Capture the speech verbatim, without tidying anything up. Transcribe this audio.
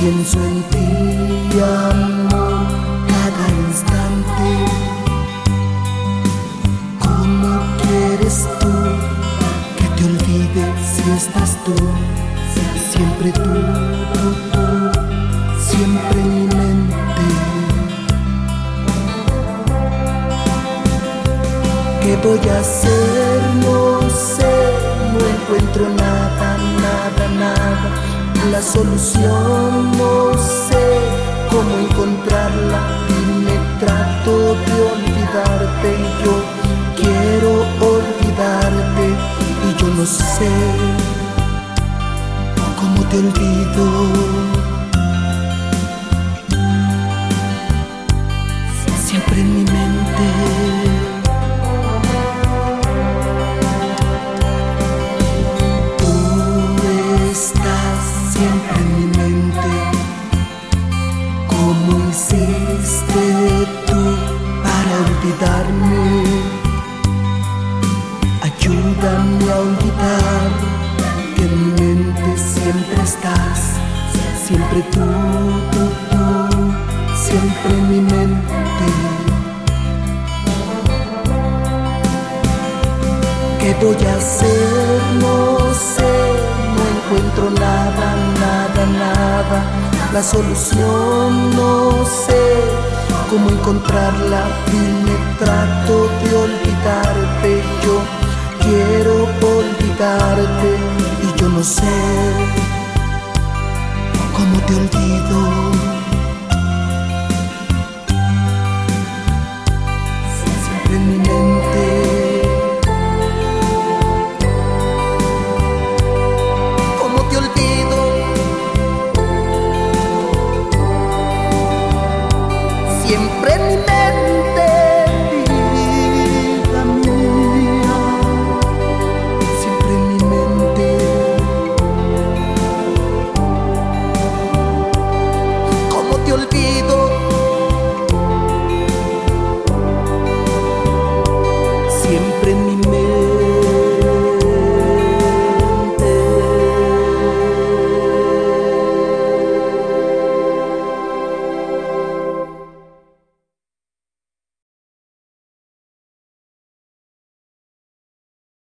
Pienso en ti, amor, cada instante. ¿Cómo quieres tú que te olvide si estás tú? Siempre tú, tú, tú, siempre en mi mente. ¿Qué voy a hacer? No sé, no encuentro nada, nada, nada. La solución no sé cómo encontrarla y me trato de olvidarte y yo quiero olvidarte y yo no sé cómo te olvido. Siempre en mi mente. Siempre en mi mente. ¿Cómo hiciste tú para olvidarme? Ayúdame a olvidar que en mi mente siempre estás. Siempre tú, tú, tú, siempre en mi mente. ¿Qué voy a hacer? No sé. No encuentro nada, nada, nada. La solución no sé cómo encontrarla y me trato de olvidarte. Yo quiero olvidarte y yo no sé cómo te olvido.